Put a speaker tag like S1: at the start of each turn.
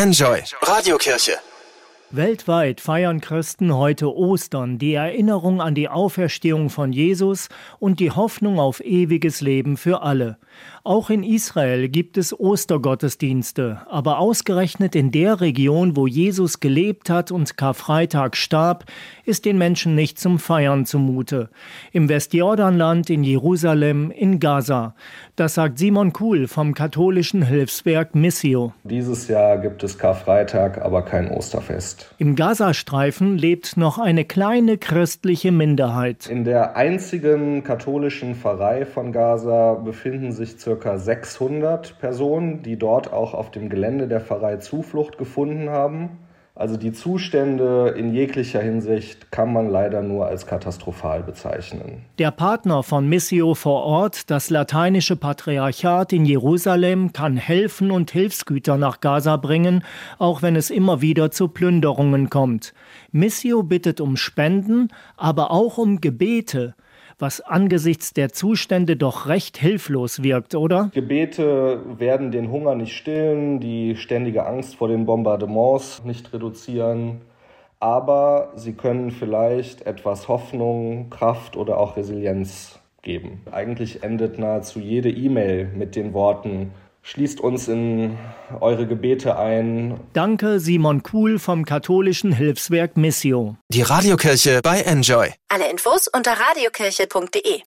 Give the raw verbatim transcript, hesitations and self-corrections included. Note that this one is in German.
S1: Enjoy Radiokirche.
S2: Weltweit feiern Christen heute Ostern, die Erinnerung an die Auferstehung von Jesus und die Hoffnung auf ewiges Leben für alle. Auch in Israel gibt es Ostergottesdienste, aber ausgerechnet in der Region, wo Jesus gelebt hat und Karfreitag starb, ist den Menschen nicht zum Feiern zumute. Im Westjordanland, in Jerusalem, in Gaza. Das sagt Simon Kuhl vom katholischen Hilfswerk Missio.
S3: Dieses Jahr gibt es Karfreitag, aber kein Osterfest.
S2: Im Gazastreifen lebt noch eine kleine christliche Minderheit.
S3: In der einzigen katholischen Pfarrei von Gaza befinden sich ca. sechshundert Personen, die dort auch auf dem Gelände der Pfarrei Zuflucht gefunden haben. Also die Zustände in jeglicher Hinsicht kann man leider nur als katastrophal bezeichnen.
S2: Der Partner von Missio vor Ort, das lateinische Patriarchat in Jerusalem, kann helfen und Hilfsgüter nach Gaza bringen, auch wenn es immer wieder zu Plünderungen kommt. Missio bittet um Spenden, aber auch um Gebete, was angesichts der Zustände doch recht hilflos wirkt, oder?
S3: Gebete werden den Hunger nicht stillen, die ständige Angst vor den Bombardements nicht reduzieren, aber sie können vielleicht etwas Hoffnung, Kraft oder auch Resilienz geben. Eigentlich endet nahezu jede E-Mail mit den Worten: Schließt uns in eure Gebete ein.
S2: Danke, Simon Kuhl vom katholischen Hilfswerk Missio.
S1: Die Radiokirche bei Enjoy.
S4: Alle Infos unter radiokirche punkt de.